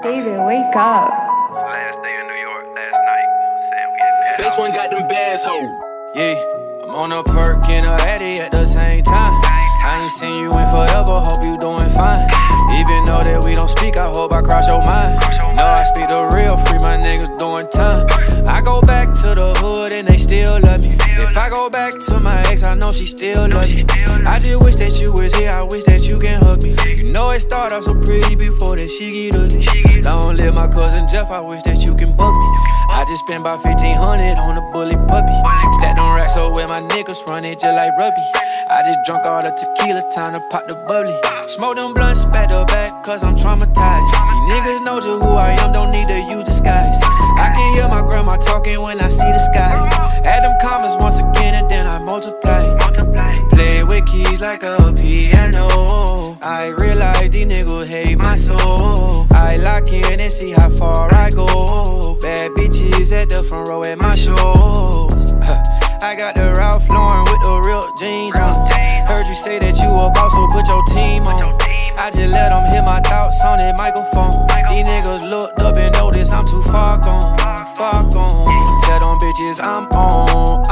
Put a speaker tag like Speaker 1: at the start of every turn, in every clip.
Speaker 1: David, wake up.
Speaker 2: Last day in New York, last night. You know what I'm saying? We had
Speaker 3: Bitch one got them bands, ho.
Speaker 4: Yeah, I'm on a perk and a Addy at the same time. I ain't seen you in forever, hope you doing fine. Even though that we don't speak, I hope I cross your mind. No, I speak the real, free my niggas doing time. I go back to the hood and they still love me. If I go back to my ex, I know she still love me. I just wish that you was here, I wish that you can hug me. You know it started off so pretty before that she get ugly. Long live my cousin Jeff, I wish that you can bug me. I just spent about 1,500 on a bully puppy. Stacked on racks so where my niggas run it just like rugby. I just drunk all the tequila, time to pop the bubbly. Smoke them blunts back to back, cause I'm traumatized. These niggas know just who I am, don't need to use disguise. I can hear my grandma talking when I see the sky. Add them commas once again and then I multiply. Play with keys like a piano. I realize these niggas hate my soul. I lock in and see how far I go. Bad bitches at the front row at my shows. I got the Ralph Lauren with the real jeans on. Heard you say that you a boss, so put your team on. I just let them hear my thoughts on that microphone. These niggas looked up and noticed I'm too far gone, far gone. Tell them bitches I'm on,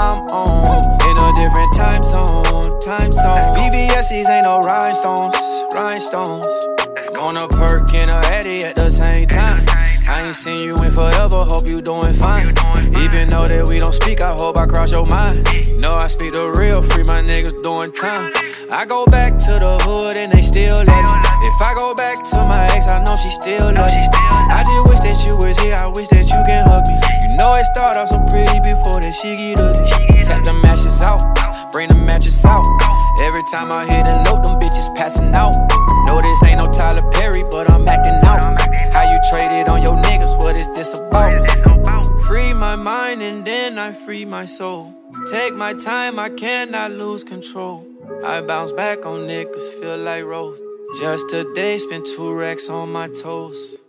Speaker 4: in a different time zone, time zone. BBS's ain't no rhinestones, rhinestones. I'm on a perk and a Addy at the same time. I ain't seen you in forever, hope you doing fine. Even though that we don't speak, I hope I cross your mind. No, I speak the real, free my niggas doing time. I go back to the hood and they still love me. If I go back to my ex, I know she still love me. I just wish that you was here, I wish that you can hug me. You know it started off so pretty before that she get ugly. Tap the matches out, bring the mattress out. Every time I hit a note, them bitches passing out. No, this ain't no Tyler Perry, but I'm acting out. How you traded on your niggas, what is this about? Free my mind and then I free my soul. Take my time, I cannot lose control. I bounce back on niggas, feel like Rose. Just today, spent 2 racks on my toes.